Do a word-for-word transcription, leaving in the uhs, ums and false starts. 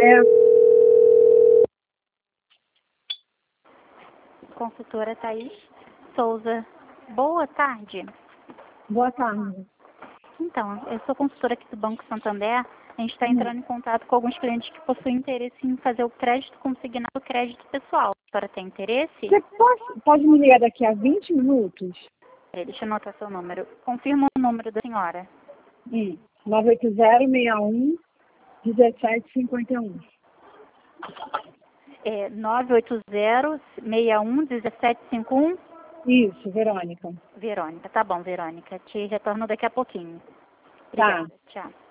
É, Consultora Thaís Souza. Boa tarde. boa tarde. Então, eu sou consultora aqui do Banco Santander. A gente está Hum. entrando em contato com alguns clientes que possuem interesse em fazer o crédito consignado, o crédito pessoal. A senhora tem interesse? Você pode, pode me ligar daqui a vinte minutos? É, deixa eu anotar seu número. Confirma o número da senhora. Hum. nove oito zero, seis um, um sete cinco um. É nove oito zero, seis um, um sete cinco um. Isso, Verônica. Verônica. Tá bom, Verônica. Te retorno daqui a pouquinho. Tá. Obrigada. Tchau.